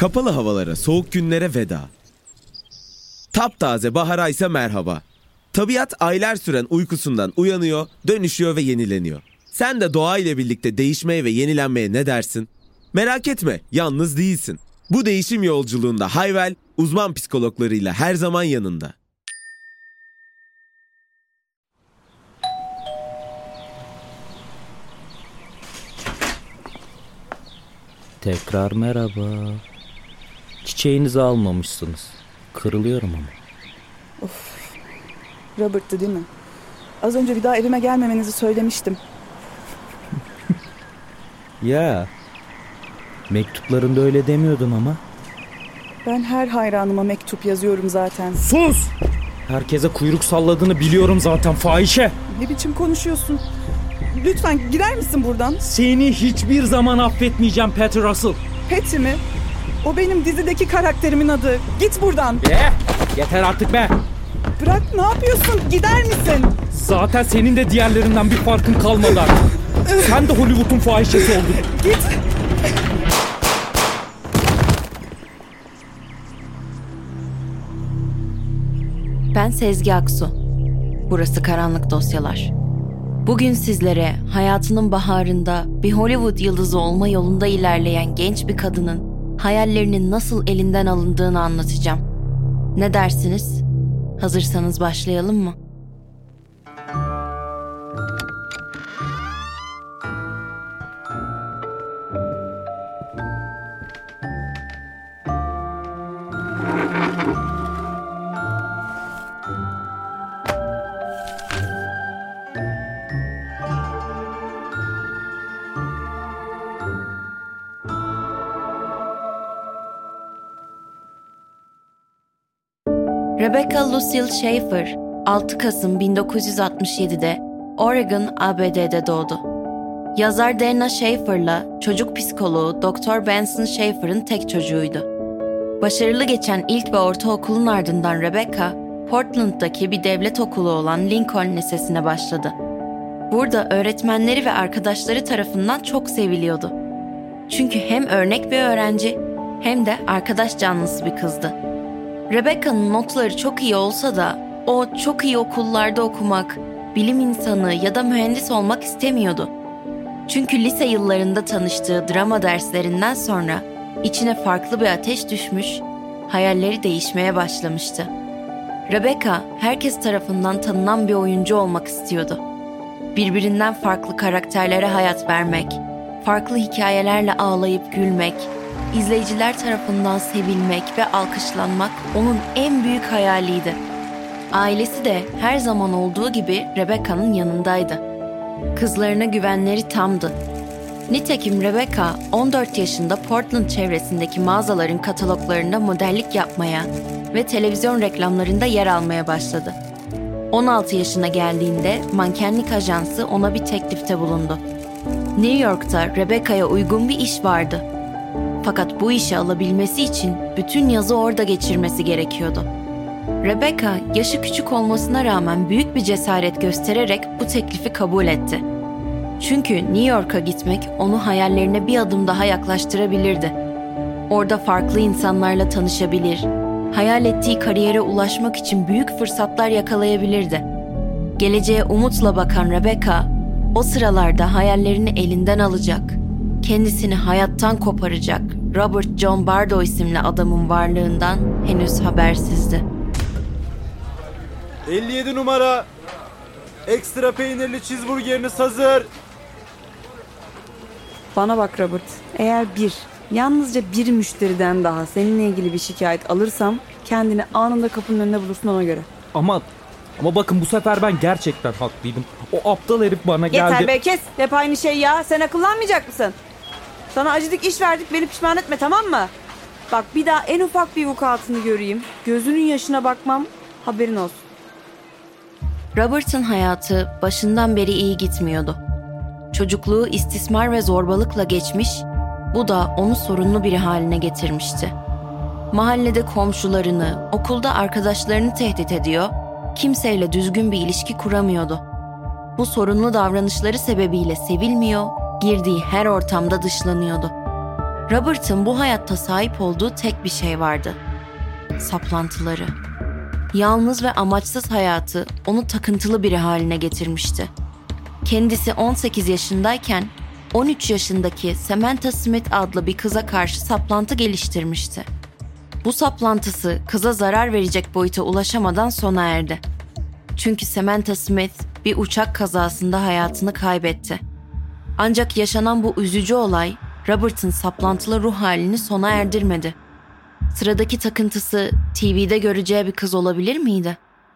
Kapalı havalara, soğuk günlere veda. Taptaze bahara ise merhaba. Tabiat aylar süren uykusundan uyanıyor, dönüşüyor ve yenileniyor. Sen de doğa ile birlikte değişmeye ve yenilenmeye ne dersin? Merak etme, yalnız değilsin. Bu değişim yolculuğunda Hayvel, uzman psikologlarıyla her zaman yanında. Tekrar merhaba. Çiçeğinizi almamışsınız. Kırılıyorum ama. Of. Robert'tı değil mi? Az önce bir daha evime gelmemenizi söylemiştim. Ya. Mektuplarında öyle demiyordun ama. Ben her hayranıma mektup yazıyorum zaten. Sus! Herkese kuyruk salladığını biliyorum zaten fahişe. Ne biçim konuşuyorsun? Lütfen gider misin buradan? Seni hiçbir zaman affetmeyeceğim Peter Russell. Patty mi? O benim dizideki karakterimin adı. Git buradan. Yeter artık be. Bırak, ne yapıyorsun? Gider misin? Zaten senin de diğerlerinden bir farkın kalmadı artık. Sen de Hollywood'un fahişesi oldun. Git. Ben Sezgi Aksu. Burası Karanlık Dosyalar. Bugün sizlere hayatının baharında bir Hollywood yıldızı olma yolunda ilerleyen genç bir kadının hayallerinin nasıl elinden alındığını anlatacağım. Ne dersiniz? Hazırsanız başlayalım mı? Rebecca Lucille Schaeffer, 6 Kasım 1967'de Oregon, ABD'de doğdu. Yazar Dana Schaeffer'la çocuk psikoloğu Dr. Benson Schaeffer'ın tek çocuğuydu. Başarılı geçen ilk ve ortaokulun ardından Rebecca, Portland'daki bir devlet okulu olan Lincoln Lisesi'ne başladı. Burada öğretmenleri ve arkadaşları tarafından çok seviliyordu. Çünkü hem örnek bir öğrenci hem de arkadaş canlısı bir kızdı. Rebecca'nın notları çok iyi olsa da o çok iyi okullarda okumak, bilim insanı ya da mühendis olmak istemiyordu. Çünkü lise yıllarında tanıştığı drama derslerinden sonra içine farklı bir ateş düşmüş, hayalleri değişmeye başlamıştı. Rebecca herkes tarafından tanınan bir oyuncu olmak istiyordu. Birbirinden farklı karakterlere hayat vermek, farklı hikayelerle ağlayıp gülmek, İzleyiciler tarafından sevilmek ve alkışlanmak onun en büyük hayaliydi. Ailesi de her zaman olduğu gibi Rebecca'nın yanındaydı. Kızlarına güvenleri tamdı. Nitekim Rebecca 14 yaşında Portland çevresindeki mağazaların kataloglarında modellik yapmaya ve televizyon reklamlarında yer almaya başladı. 16 yaşına geldiğinde mankenlik ajansı ona bir teklifte bulundu. New York'ta Rebecca'ya uygun bir iş vardı. Fakat bu işi alabilmesi için bütün yazı orada geçirmesi gerekiyordu. Rebecca, yaşı küçük olmasına rağmen büyük bir cesaret göstererek bu teklifi kabul etti. Çünkü New York'a gitmek onu hayallerine bir adım daha yaklaştırabilirdi. Orada farklı insanlarla tanışabilir, hayal ettiği kariyere ulaşmak için büyük fırsatlar yakalayabilirdi. Geleceğe umutla bakan Rebecca, o sıralarda hayallerini elinden alacak, kendisini hayattan koparacak Robert John Bardo isimli adamın varlığından henüz habersizdi. 57 numara, ekstra peynirli cheeseburgeriniz hazır. Bana bak Robert, eğer yalnızca bir müşteriden daha seninle ilgili bir şikayet alırsam kendini anında kapının önünde bulursun, ona göre. Ama bakın bu sefer ben gerçekten haklıydım. O aptal herif bana geldi. Yeter be, kes. Hep aynı şey ya. Sen akıllanmayacak mısın? Sana acıdık, iş verdik, beni pişman etme, tamam mı? Bak, bir daha en ufak bir vukuatını göreyim, gözünün yaşına bakmam, haberin olsun. Robert'ın hayatı başından beri iyi gitmiyordu. Çocukluğu istismar ve zorbalıkla geçmiş, bu da onu sorunlu biri haline getirmişti. Mahallede komşularını, okulda arkadaşlarını tehdit ediyor, kimseyle düzgün bir ilişki kuramıyordu. Bu sorunlu davranışları sebebiyle sevilmiyor, girdiği her ortamda dışlanıyordu. Robert'ın bu hayatta sahip olduğu tek bir şey vardı. Saplantıları. Yalnız ve amaçsız hayatı onu takıntılı biri haline getirmişti. Kendisi 18 yaşındayken 13 yaşındaki Samantha Smith adlı bir kıza karşı saplantı geliştirmişti. Bu saplantısı kıza zarar verecek boyuta ulaşamadan sona erdi. Çünkü Samantha Smith bir uçak kazasında hayatını kaybetti. Ancak yaşanan bu üzücü olay Robert'ın saplantılı ruh halini sona erdirmedi. Sıradaki takıntısı TV'de göreceği bir kız olabilir miydi?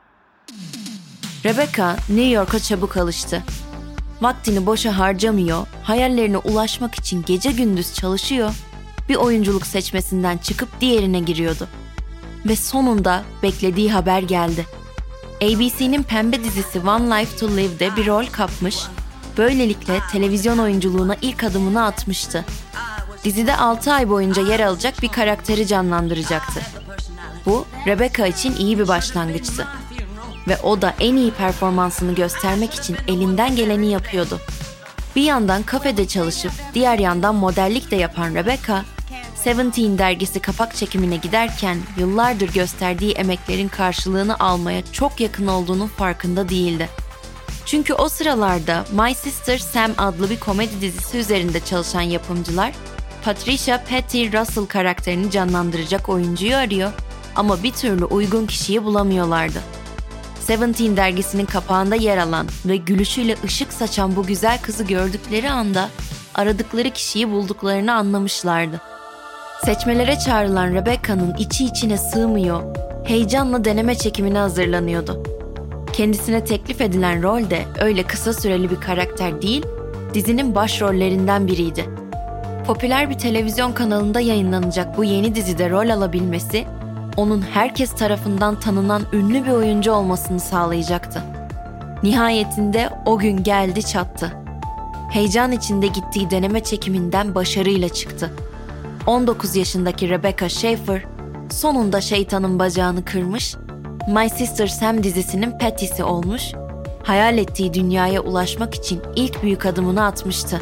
Rebecca New York'a çabuk alıştı. Vaktini boşa harcamıyor, hayallerine ulaşmak için gece gündüz çalışıyor, bir oyunculuk seçmesinden çıkıp diğerine giriyordu. Ve sonunda beklediği haber geldi. ABC'nin pembe dizisi One Life to Live'de bir rol kapmış, böylelikle televizyon oyunculuğuna ilk adımını atmıştı. Dizide 6 ay boyunca yer alacak bir karakteri canlandıracaktı. Bu, Rebecca için iyi bir başlangıçtı. Ve o da en iyi performansını göstermek için elinden geleni yapıyordu. Bir yandan kafede çalışıp diğer yandan modellik de yapan Rebecca, Seventeen dergisi kapak çekimine giderken yıllardır gösterdiği emeklerin karşılığını almaya çok yakın olduğunun farkında değildi. Çünkü o sıralarda My Sister Sam adlı bir komedi dizisi üzerinde çalışan yapımcılar, Patricia Patty Russell karakterini canlandıracak oyuncuyu arıyor ama bir türlü uygun kişiyi bulamıyorlardı. Seventeen dergisinin kapağında yer alan ve gülüşüyle ışık saçan bu güzel kızı gördükleri anda aradıkları kişiyi bulduklarını anlamışlardı. Seçmelere çağrılan Rebecca'nın içi içine sığmıyor, heyecanla deneme çekimine hazırlanıyordu. Kendisine teklif edilen rol de öyle kısa süreli bir karakter değil, dizinin başrollerinden biriydi. Popüler bir televizyon kanalında yayınlanacak bu yeni dizide rol alabilmesi, onun herkes tarafından tanınan ünlü bir oyuncu olmasını sağlayacaktı. Nihayetinde o gün geldi çattı. Heyecan içinde gittiği deneme çekiminden başarıyla çıktı. 19 yaşındaki Rebecca Schaeffer sonunda şeytanın bacağını kırmış, My Sister Sam dizisinin Patty'si olmuş, hayal ettiği dünyaya ulaşmak için ilk büyük adımını atmıştı.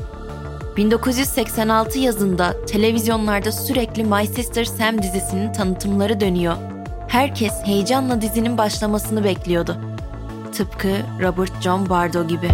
1986 yazında televizyonlarda sürekli My Sister Sam dizisinin tanıtımları dönüyor. Herkes heyecanla dizinin başlamasını bekliyordu. Tıpkı Robert John Bardo gibi.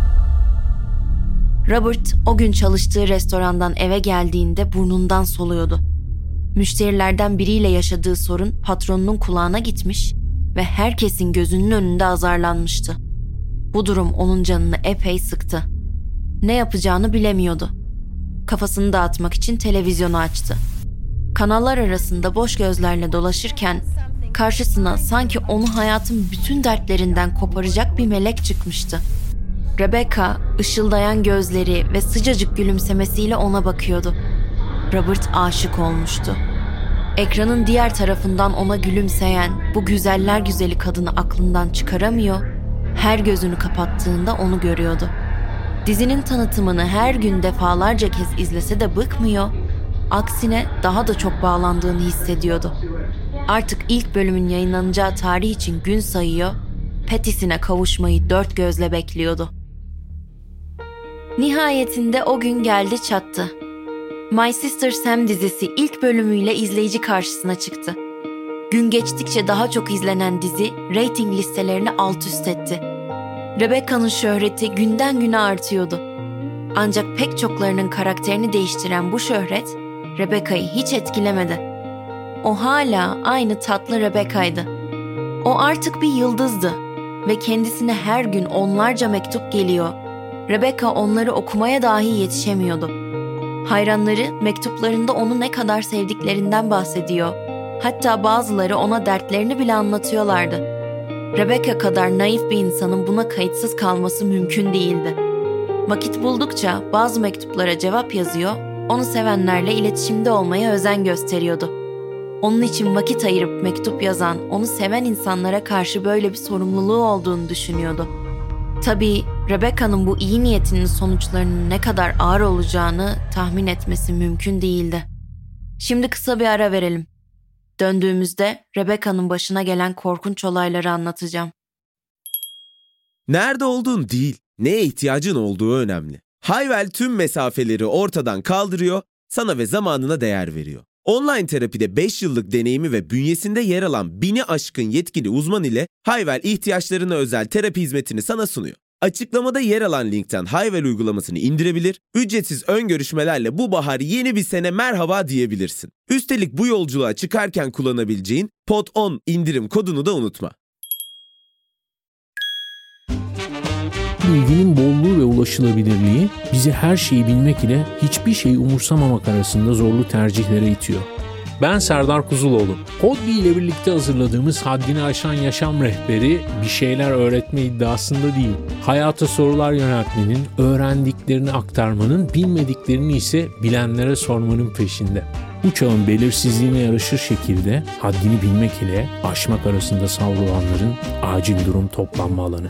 Robert o gün çalıştığı restorandan eve geldiğinde burnundan soluyordu. Müşterilerden biriyle yaşadığı sorun patronunun kulağına gitmiş ve herkesin gözünün önünde azarlanmıştı. Bu durum onun canını epey sıktı. Ne yapacağını bilemiyordu. Kafasını dağıtmak için televizyonu açtı. Kanallar arasında boş gözlerle dolaşırken karşısına sanki onu hayatın bütün dertlerinden koparacak bir melek çıkmıştı. Rebecca, ışıldayan gözleri ve sıcacık gülümsemesiyle ona bakıyordu. Robert aşık olmuştu. Ekranın diğer tarafından ona gülümseyen bu güzeller güzeli kadını aklından çıkaramıyor, her gözünü kapattığında onu görüyordu. Dizinin tanıtımını her gün defalarca kez izlese de bıkmıyor, aksine daha da çok bağlandığını hissediyordu. Artık ilk bölümün yayınlanacağı tarih için gün sayıyor, Patty'sine kavuşmayı dört gözle bekliyordu. Nihayetinde o gün geldi çattı. My Sister Sam dizisi ilk bölümüyle izleyici karşısına çıktı. Gün geçtikçe daha çok izlenen dizi reyting listelerini alt üst etti. Rebecca'nın şöhreti günden güne artıyordu. Ancak pek çoklarının karakterini değiştiren bu şöhret Rebecca'yı hiç etkilemedi. O hala aynı tatlı Rebecca'ydı. O artık bir yıldızdı ve kendisine her gün onlarca mektup geliyor. Rebecca onları okumaya dahi yetişemiyordu. Hayranları mektuplarında onu ne kadar sevdiklerinden bahsediyor. Hatta bazıları ona dertlerini bile anlatıyorlardı. Rebecca kadar naif bir insanın buna kayıtsız kalması mümkün değildi. Vakit buldukça bazı mektuplara cevap yazıyor, onu sevenlerle iletişimde olmaya özen gösteriyordu. Onun için vakit ayırıp mektup yazan, onu seven insanlara karşı böyle bir sorumluluğu olduğunu düşünüyordu. Tabii Rebecca'nın bu iyi niyetinin sonuçlarının ne kadar ağır olacağını tahmin etmesi mümkün değildi. Şimdi kısa bir ara verelim. Döndüğümüzde Rebecca'nın başına gelen korkunç olayları anlatacağım. Nerede olduğun değil, neye ihtiyacın olduğu önemli. Hayvel tüm mesafeleri ortadan kaldırıyor, sana ve zamanına değer veriyor. Online terapide 5 yıllık deneyimi ve bünyesinde yer alan 1000'i aşkın yetkili uzman ile Hayvel ihtiyaçlarına özel terapi hizmetini sana sunuyor. Açıklamada yer alan linkten Hayvel uygulamasını indirebilir, ücretsiz ön görüşmelerle bu bahar yeni bir sene merhaba diyebilirsin. Üstelik bu yolculuğa çıkarken kullanabileceğin POD10 indirim kodunu da unutma. Bilginin bolluğu ve ulaşılabilirliği bizi her şeyi bilmek ile hiçbir şeyi umursamamak arasında zorlu tercihlere itiyor. Ben Serdar Kuzuloğlu. Podbi ile birlikte hazırladığımız Haddini Aşan Yaşam Rehberi bir şeyler öğretme iddiasında değil. Hayata sorular yöneltmenin, öğrendiklerini aktarmanın, bilmediklerini ise bilenlere sormanın peşinde. Bu çağın belirsizliğine yaraşır şekilde haddini bilmek ile aşmak arasında savrulanların acil durum toplanma alanı.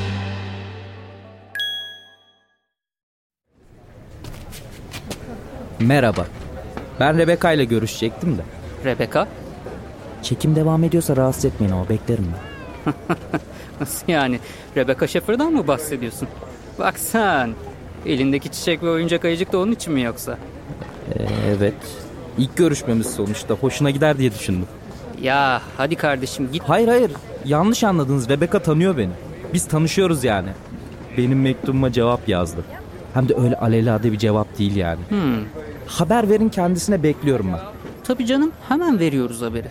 Merhaba. Ben Rebecca ile görüşecektim de. Rebecca? Çekim devam ediyorsa rahatsız etmeyin ama beklerim ben. Nasıl yani? Rebecca Sheffer'dan mı bahsediyorsun? Bak sen. Elindeki çiçek ve oyuncak ayıcık da onun için mi yoksa? Evet. İlk görüşmemiz sonuçta. Hoşuna gider diye düşündüm. Ya hadi kardeşim git. Hayır. Yanlış anladınız. Rebecca tanıyor beni. Biz tanışıyoruz yani. Benim mektubuma cevap yazdı. Hem de öyle alelade bir cevap değil yani. Haber verin kendisine, bekliyorum ben. Tabii canım, hemen veriyoruz haberi.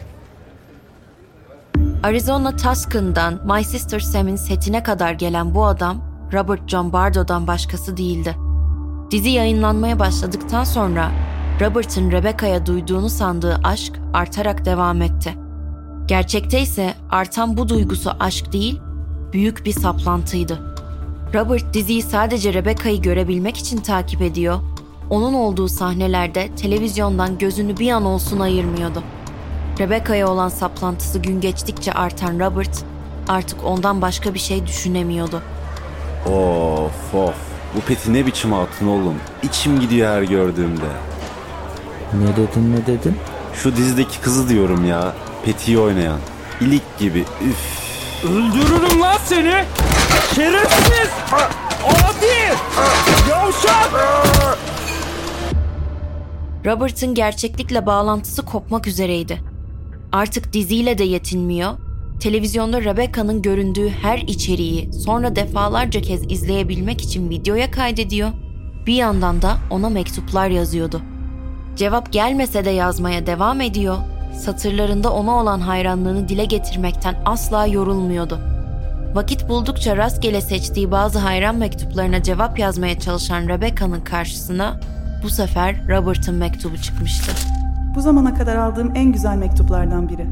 Arizona Tuscan'dan My Sister Sam'in setine kadar gelen bu adam Robert John Bardo'dan başkası değildi. Dizi yayınlanmaya başladıktan sonra Robert'ın Rebecca'ya duyduğunu sandığı aşk artarak devam etti. Gerçekte ise artan bu duygusu aşk değil, büyük bir saplantıydı. Robert diziyi sadece Rebecca'yı görebilmek için takip ediyor, onun olduğu sahnelerde televizyondan gözünü bir an olsun ayırmıyordu. Rebecca'ya olan saplantısı gün geçtikçe artan Robert artık ondan başka bir şey düşünemiyordu. Of. Bu Peti ne biçim hatun oğlum. İçim gidiyor her gördüğümde. Ne dedin? Şu dizideki kızı diyorum ya. Peti'yi oynayan. İlik gibi. Üf. Öldürürüm lan seni! Şerefsiz! Adi! Yavşak! Robert'ın gerçeklikle bağlantısı kopmak üzereydi. Artık diziyle de yetinmiyor, televizyonda Rebecca'nın göründüğü her içeriği sonra defalarca kez izleyebilmek için videoya kaydediyor, bir yandan da ona mektuplar yazıyordu. Cevap gelmese de yazmaya devam ediyor, satırlarında ona olan hayranlığını dile getirmekten asla yorulmuyordu. Vakit buldukça rastgele seçtiği bazı hayran mektuplarına cevap yazmaya çalışan Rebecca'nın karşısına bu sefer Robert'ın mektubu çıkmıştı. Bu zamana kadar aldığım en güzel mektuplardan biri.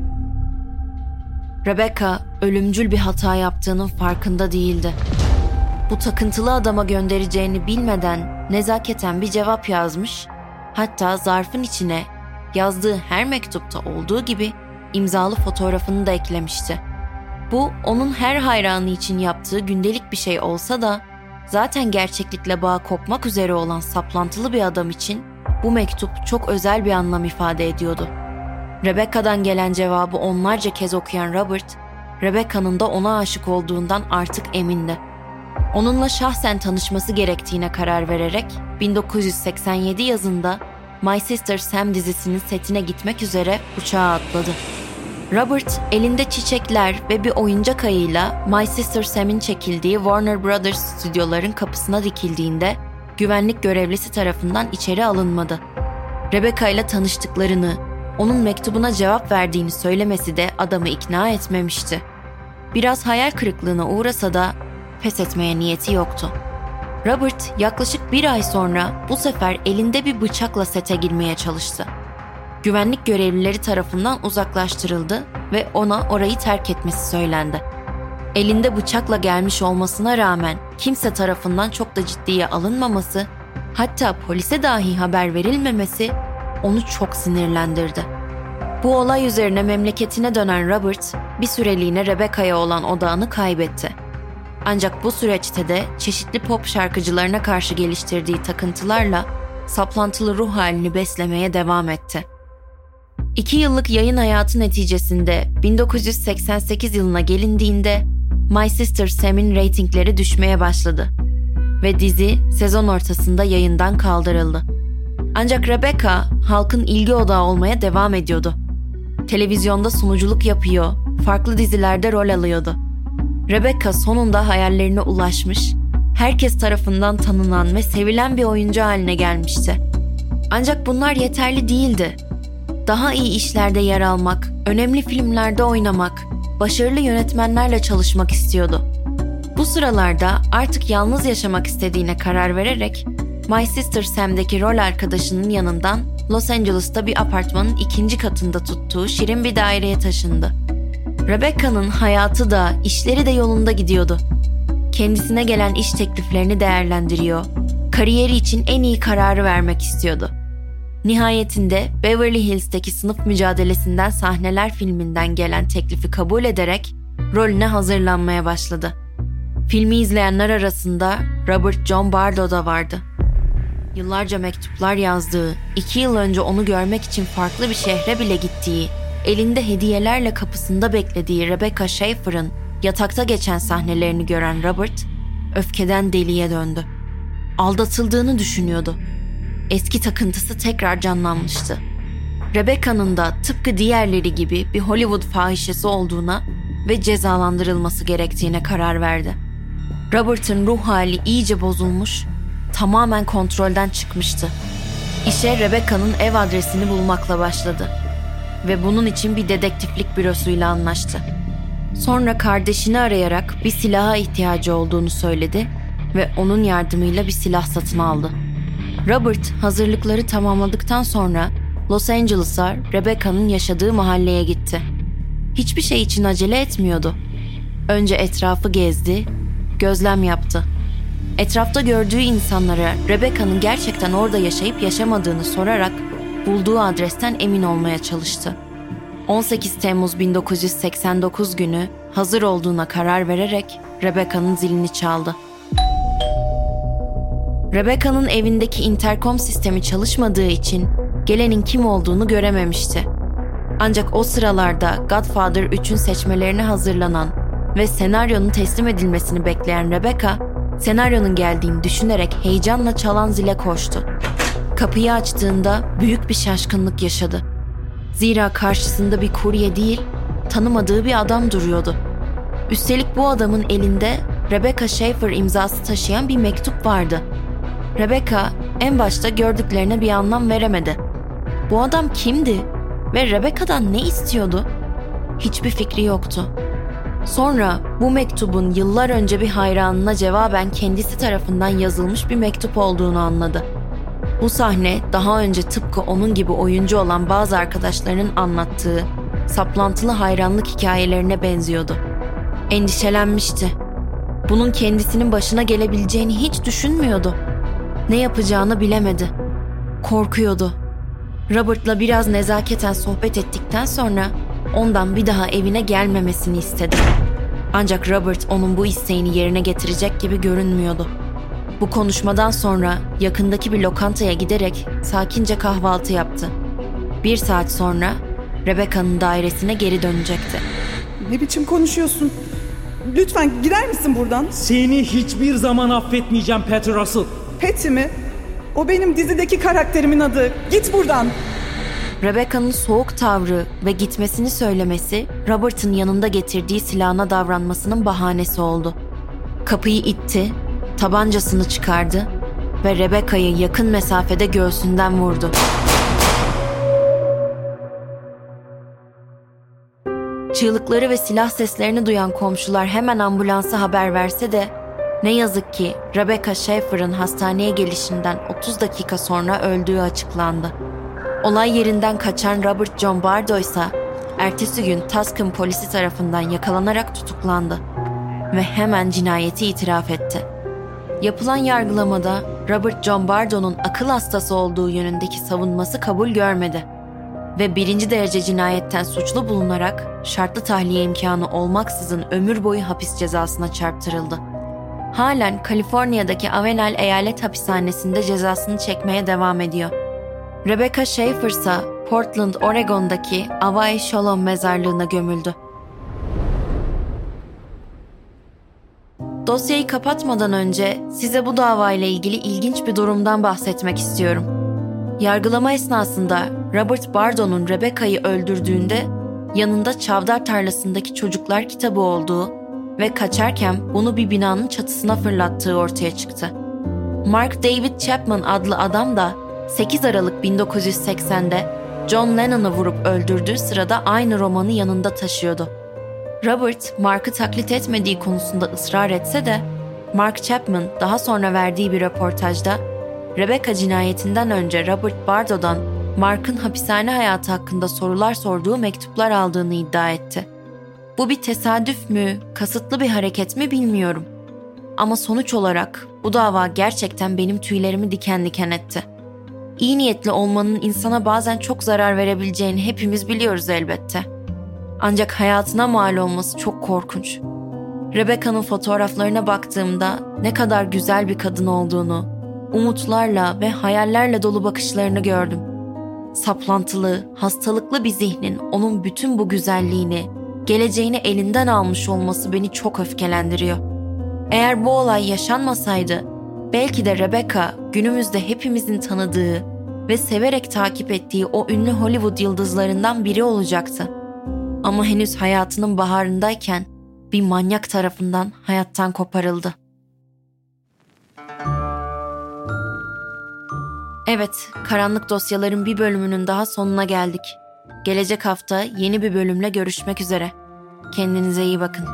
Rebecca ölümcül bir hata yaptığının farkında değildi. Bu takıntılı adama göndereceğini bilmeden nezaketen bir cevap yazmış, hatta zarfın içine yazdığı her mektupta olduğu gibi imzalı fotoğrafını da eklemişti. Bu onun her hayranı için yaptığı gündelik bir şey olsa da zaten gerçeklikle bağ kopmak üzere olan saplantılı bir adam için bu mektup çok özel bir anlam ifade ediyordu. Rebecca'dan gelen cevabı onlarca kez okuyan Robert, Rebecca'nın da ona aşık olduğundan artık emindi. Onunla şahsen tanışması gerektiğine karar vererek 1987 yazında My Sister Sam dizisinin setine gitmek üzere uçağa atladı. Robert elinde çiçekler ve bir oyuncak ayıyla My Sister Sam'in çekildiği Warner Brothers stüdyoların kapısına dikildiğinde güvenlik görevlisi tarafından içeri alınmadı. Rebecca ile tanıştıklarını, onun mektubuna cevap verdiğini söylemesi de adamı ikna etmemişti. Biraz hayal kırıklığına uğrasa da pes etmeye niyeti yoktu. Robert yaklaşık 1 ay sonra bu sefer elinde bir bıçakla sete girmeye çalıştı. Güvenlik görevlileri tarafından uzaklaştırıldı ve ona orayı terk etmesi söylendi. Elinde bıçakla gelmiş olmasına rağmen kimse tarafından çok da ciddiye alınmaması, hatta polise dahi haber verilmemesi onu çok sinirlendirdi. Bu olay üzerine memleketine dönen Robert bir süreliğine Rebecca'ya olan odağını kaybetti. Ancak bu süreçte de çeşitli pop şarkıcılarına karşı geliştirdiği takıntılarla saplantılı ruh halini beslemeye devam etti. 2 yıllık yayın hayatı neticesinde 1988 yılına gelindiğinde My Sister Sam'in reytingleri düşmeye başladı ve dizi sezon ortasında yayından kaldırıldı. Ancak Rebecca halkın ilgi odağı olmaya devam ediyordu. Televizyonda sunuculuk yapıyor, farklı dizilerde rol alıyordu. Rebecca sonunda hayallerine ulaşmış, herkes tarafından tanınan ve sevilen bir oyuncu haline gelmişti. Ancak bunlar yeterli değildi. Daha iyi işlerde yer almak, önemli filmlerde oynamak, başarılı yönetmenlerle çalışmak istiyordu. Bu sıralarda artık yalnız yaşamak istediğine karar vererek My Sister Sam'deki rol arkadaşının yanından Los Angeles'ta bir apartmanın 2. katında tuttuğu şirin bir daireye taşındı. Rebecca'nın hayatı da, işleri de yolunda gidiyordu. Kendisine gelen iş tekliflerini değerlendiriyor, kariyeri için en iyi kararı vermek istiyordu. Nihayetinde Beverly Hills'teki sınıf mücadelesinden sahneler filminden gelen teklifi kabul ederek rolüne hazırlanmaya başladı. Filmi izleyenler arasında Robert John Bardo da vardı. Yıllarca mektuplar yazdığı, 2 yıl önce onu görmek için farklı bir şehre bile gittiği, elinde hediyelerle kapısında beklediği Rebecca Schaeffer'ın yatakta geçen sahnelerini gören Robert, öfkeden deliye döndü. Aldatıldığını düşünüyordu. Eski takıntısı tekrar canlanmıştı. Rebecca'nın da tıpkı diğerleri gibi bir Hollywood fahişesi olduğuna ve cezalandırılması gerektiğine karar verdi. Robert'ın ruh hali iyice bozulmuş, tamamen kontrolden çıkmıştı. İşe Rebecca'nın ev adresini bulmakla başladı ve bunun için bir dedektiflik bürosuyla anlaştı. Sonra kardeşini arayarak bir silaha ihtiyacı olduğunu söyledi ve onun yardımıyla bir silah satın aldı. Robert hazırlıkları tamamladıktan sonra Los Angeles'a Rebecca'nın yaşadığı mahalleye gitti. Hiçbir şey için acele etmiyordu. Önce etrafı gezdi, gözlem yaptı. Etrafta gördüğü insanlara Rebecca'nın gerçekten orada yaşayıp yaşamadığını sorarak bulduğu adresten emin olmaya çalıştı. 18 Temmuz 1989 günü hazır olduğuna karar vererek Rebecca'nın zilini çaldı. Rebecca'nın evindeki interkom sistemi çalışmadığı için gelenin kim olduğunu görememişti. Ancak o sıralarda Godfather 3'ün seçmelerine hazırlanan ve senaryonun teslim edilmesini bekleyen Rebecca, senaryonun geldiğini düşünerek heyecanla çalan zile koştu. Kapıyı açtığında büyük bir şaşkınlık yaşadı. Zira karşısında bir kurye değil, tanımadığı bir adam duruyordu. Üstelik bu adamın elinde Rebecca Schaeffer imzası taşıyan bir mektup vardı. Rebecca en başta gördüklerine bir anlam veremedi. Bu adam kimdi ve Rebecca'dan ne istiyordu? Hiçbir fikri yoktu. Sonra bu mektubun yıllar önce bir hayranına cevaben kendisi tarafından yazılmış bir mektup olduğunu anladı. Bu sahne daha önce tıpkı onun gibi oyuncu olan bazı arkadaşlarının anlattığı saplantılı hayranlık hikayelerine benziyordu. Endişelenmişti. Bunun kendisinin başına gelebileceğini hiç düşünmüyordu. Ne yapacağını bilemedi. Korkuyordu. Robert'la biraz nezaketen sohbet ettikten sonra ondan bir daha evine gelmemesini istedi. Ancak Robert onun bu isteğini yerine getirecek gibi görünmüyordu. Bu konuşmadan sonra yakındaki bir lokantaya giderek sakince kahvaltı yaptı. 1 saat sonra Rebecca'nın dairesine geri dönecekti. Ne biçim konuşuyorsun? Lütfen gider misin buradan? Seni hiçbir zaman affetmeyeceğim Peter Russell. Patty mi? O benim dizideki karakterimin adı. Git buradan. Rebecca'nın soğuk tavrı ve gitmesini söylemesi Robert'ın yanında getirdiği silahına davranmasının bahanesi oldu. Kapıyı itti, tabancasını çıkardı ve Rebecca'yı yakın mesafede göğsünden vurdu. Çığlıkları ve silah seslerini duyan komşular hemen ambulansa haber verse de ne yazık ki Rebecca Schaeffer'ın hastaneye gelişinden 30 dakika sonra öldüğü açıklandı. Olay yerinden kaçan Robert John Bardo ise ertesi gün Tucson polisi tarafından yakalanarak tutuklandı ve hemen cinayeti itiraf etti. Yapılan yargılamada Robert John Bardo'nun akıl hastası olduğu yönündeki savunması kabul görmedi ve 1. derece cinayetten suçlu bulunarak şartlı tahliye imkanı olmaksızın ömür boyu hapis cezasına çarptırıldı. Halen Kaliforniya'daki Avenel Eyalet Hapishanesi'nde cezasını çekmeye devam ediyor. Rebecca Schaeffer ise Portland, Oregon'daki Avai Shalom mezarlığına gömüldü. Dosyayı kapatmadan önce size bu davayla ilgili ilginç bir durumdan bahsetmek istiyorum. Yargılama esnasında Robert Bardo'nun Rebecca'yı öldürdüğünde yanında çavdar tarlasındaki çocuklar kitabı olduğu ve kaçarken bunu bir binanın çatısına fırlattığı ortaya çıktı. Mark David Chapman adlı adam da 8 Aralık 1980'de John Lennon'ı vurup öldürdüğü sırada aynı romanı yanında taşıyordu. Robert, Mark'ı taklit etmediği konusunda ısrar etse de Mark Chapman daha sonra verdiği bir röportajda Rebecca cinayetinden önce Robert Bardo'dan Mark'ın hapishane hayatı hakkında sorular sorduğu mektuplar aldığını iddia etti. Bu bir tesadüf mü, kasıtlı bir hareket mi bilmiyorum. Ama sonuç olarak bu dava gerçekten benim tüylerimi diken diken etti. İyi niyetli olmanın insana bazen çok zarar verebileceğini hepimiz biliyoruz elbette. Ancak hayatına mal olması çok korkunç. Rebecca'nın fotoğraflarına baktığımda ne kadar güzel bir kadın olduğunu, umutlarla ve hayallerle dolu bakışlarını gördüm. Saplantılı, hastalıklı bir zihnin onun bütün bu güzelliğini, geleceğini elinden almış olması beni çok öfkelendiriyor. Eğer bu olay yaşanmasaydı, belki de Rebecca günümüzde hepimizin tanıdığı ve severek takip ettiği o ünlü Hollywood yıldızlarından biri olacaktı. Ama henüz hayatının baharındayken bir manyak tarafından hayattan koparıldı. Evet, Karanlık Dosyaların bir bölümünün daha sonuna geldik. Gelecek hafta yeni bir bölümle görüşmek üzere. Kendinize iyi bakın.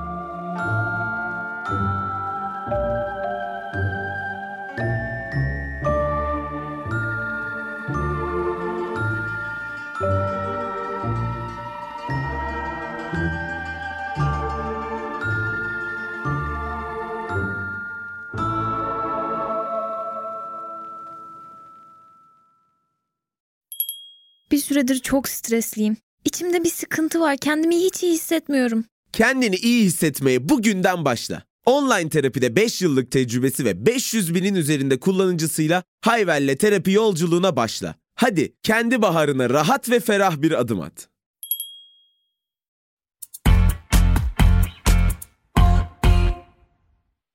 Bir süredir çok stresliyim. İçimde bir sıkıntı var. Kendimi hiç iyi hissetmiyorum. Kendini iyi hissetmeye bugünden başla. Online terapide 5 yıllık tecrübesi ve 500 binin üzerinde kullanıcısıyla Hayvel'le terapi yolculuğuna başla. Hadi kendi baharına rahat ve ferah bir adım at.